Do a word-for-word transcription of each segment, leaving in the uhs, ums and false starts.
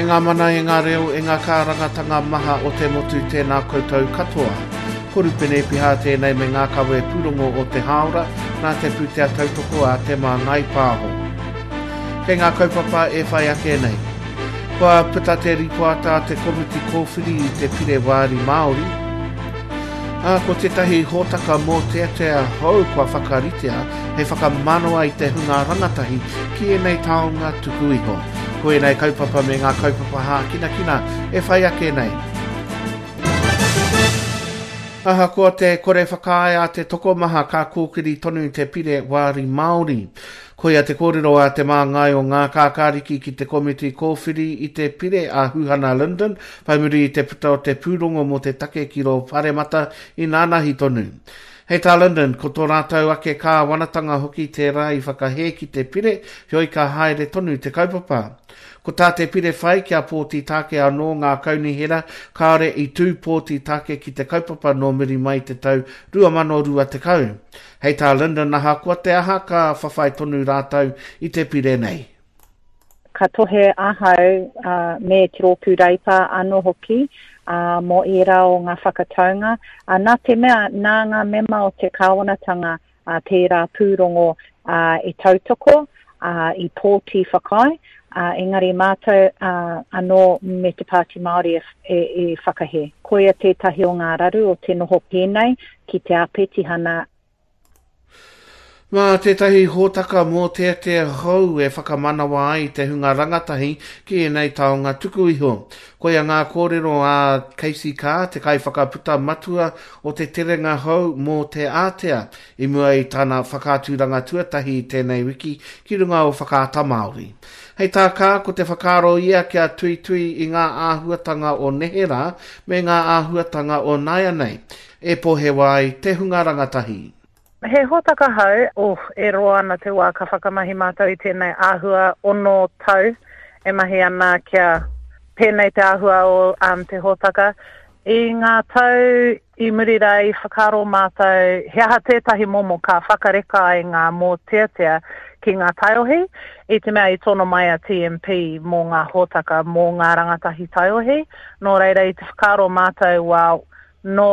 ngā mana e ngā reo e ngā kārangatanga maha o te motu tēnā koutou katoa. Koru pene piha tēnei me ngā kawe pūrongo o te haora, nā te pūtea tautoko a te mā ngai pāho. Kei ngā kaupapa e whai ake nei. Kua pita te ripoata te komiti kōwhiri i te pire wāri Māori. A ko tetahi hōtaka mō te atea hou kua whakaritea, he whakamanoa i te hunga rangatahi ki e nei taonga tuku iho. Ko e nei kaupapa me ngā kaupapa hā kina kina e whai ake nei. Aha ko te kore whakae a te toko maha ka kōkiri tonu te pire wāri Māori. Ko ia te kōrero a te māngai o ngā kākāriki ki te komiti kōwhiri i te pire a Huhana London, whaimuri i te puta o te pūrongo mo te take ki ro wharemata i nānahi tonu. Hei tā London, ko tō rātau ake kā wanatanga hoki te rā i whakahē ki te pire, hioi ka haere tonu te kaupapa. Ko tā te pire whai kia pōti tāke anō ngā kaunihera, kāre i tū pōti tāke ki te kaupapa no miri mai te tau rua mano rua te kau. Hei tā London, aha kua te aha ka whawhai tonu rātau i te pire nei. Ka tohe ahau uh, me te rōpū reipa anō hoki, uh, mō era o ngā whakataunga. Uh, nā te mea, nā ngā mema o te kāwanatanga uh, tērā pūrongo uh, i tautoko, uh, i pōti whakai, Uh, engari mātou uh, anō me te Pāti Māori e, e, e whakahē. Koia tētahi o ngā raru o te noho pēnei ki te āpetihana. Mā tētahi hōtaka mō te te hou e whakamanawa ai te hunga rangatahi ki e nei taonga tuku iho. Koia ngā kōrero a Casey Carr, te kai whakaputa matua o te terenga hou mō te ātea, i mua i tāna whakāturanga tuatahi i tēnei wiki ki runga o whakaata Māori. Hei tā kā ko te whakaro ia kia tui tui i ngā āhuatanga o Nehera me ngā āhuatanga o Naianei, e pohe wai te hunga rangatahi. He hōtaka hau, oh, e roa ana te wā ka whakamahi mātou i tēnei āhua ono tau, e mahi ana kia pēnei te āhua o um, te hōtaka. I ngā tau i murira i whakaro mātou, he aha tētahi momo ka whakareka i ngā mō teatea ki ngā taiohi, i te mea i tono mai a T M P mō ngā hōtaka mō ngā rangatahi taiohi, no reira i te whakaro mātou wā no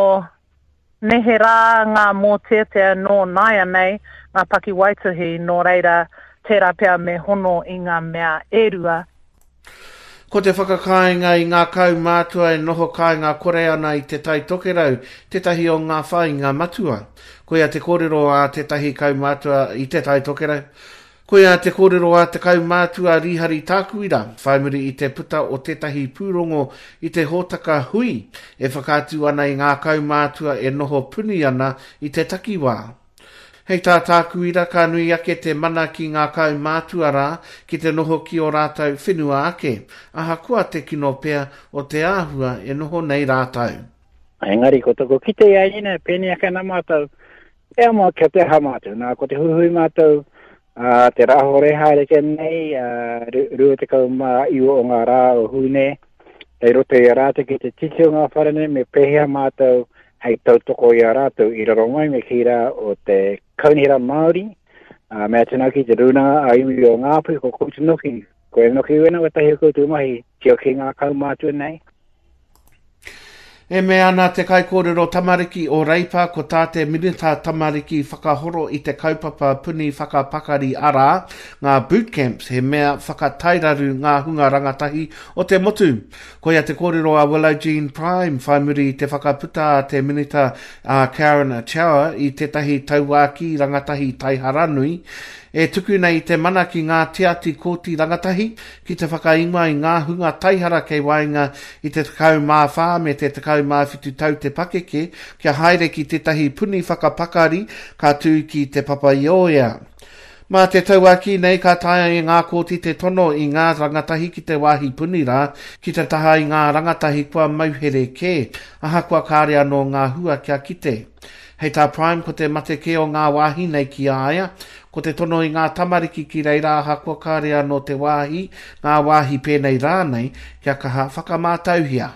Nehera ngā mō teatea no Naianei, ngā paki waituhi, no reira tērā pia me hono i ngā mea erua. Ko te whakakainga i ngā kau mātua e noho kāinga kore ana i te tai tokerau, tetahi o ngā whainga matua. Ko ia te kōrero a te tahi kau mātua i te tai tokerau. Ko ia te kōrero a te kau mātua rihari tākuira, whaimuri i te puta o tetahi pūrongo i te hōtaka hui, e whakātu ana i ngā kau mātua e noho puni ana i te takiwā. Hei tā tākuira ka nui ake te mana ki ngā kau mātua rā, ki te noho ki o rātau whenua ake, aha kua te kino pea o te āhua e noho nei rātau. Engari ko toko ki te iaina, pēni ake nā mātou, e amoa kia te ha mātou, nā ko te huhui mātou, Uh, te raho reha reke nei, uh, rua te kau mā iwa o ngā rā o hune, hei roto i a rātou ki te titi o ngā wharene, me pehea mātou, hei tautoko i a rātou i raromai me kira o te kaunihera Māori, uh, mea tēnā ki te runanga a iwi o ngā pui ko koutu noki, ko e noki wena wa tahi o koutu mahi, tio ki ngā kau mātua nei. E mea ana te kai kōrero tamariki o Reipa ko tā te minita tamariki whakahoro i te kaupapa puni whakapakari ara, ngā bootcamps he mea whakatairaru ngā hunga rangatahi o te motu. Ko ia te kōrero a Willow Jean Prime, whaimuri i te whakaputa a te minita a uh, Karen Achawa i te tahi tauaki rangatahi taiharanui, e tuku nei te mana ki ngā teati kōti rangatahi, ki te whakainga i ngā hunga taihara kei wainga i te takau mā whā me te takau mā whitu tau te pakeke, kia haere ki te tahi puni whakapakari ka tū ki te papaioea. Mā te tauaki nei ka taia i ngā kōti te tono i ngā rangatahi ki te wāhi puni rā, ki te taha i ngā rangatahi kua mauhere ke, aha kua kāre anō ngā hua kia kite. Hei tā Prime ko te mate ke o ngā wāhi nei ki aia, ko te tono i ngā tamariki ki reira aha kua kārea no te wāhi, ngā wāhi pēnei rānei, kia kaha whakamātauhia.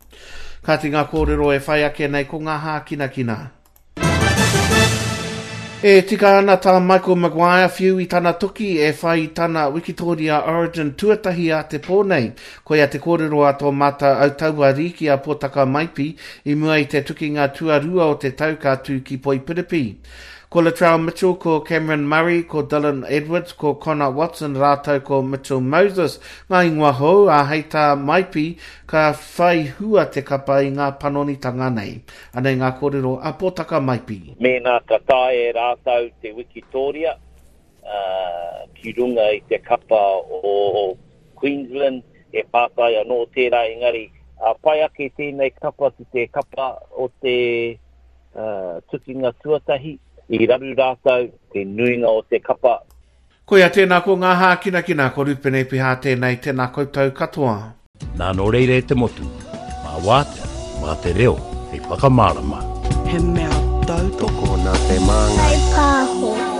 Ka te ngā kōrero e whai ake nei ko ngā hā kina kina. E tika ana tā Michael Maguire whiu i tana toki e whai tana Wikitoria Origin tuatahi a te pōnei. Koe a te kōrero a tō mata au taua riki a pōtaka maipi i mua i te tuki ngā tuarua o te taukātū ki Poipiripi. Ko Latrell Mitchell, ko Cameron Murray, ko Dylan Edwards, ko Connor Watson, rātou ko Mitchell Moses. Ngā ingoa hou, a heita maipi, ka whai hua te kapa i ngā panonitanga nei. Anei ngā kōrero a pōtaka maipi. Mēnā ka tae rātou te Wikitoria, uh, ki runga i te kapa o Queensland, e pātai anō tērā engari. A pai ake tēnei kapa ki te kapa o te uh, tukinga tuatahi. I raru rātou, te nuinga o te kapa. Koe a tēnā ko ngā hākina kina ko rupene piha tēnei tēnā koutou katoa. Nā no reire te motu, mā wātea, mā te reo, hei whakamārama. He mea tau toko nā te māngai. Hei pāho.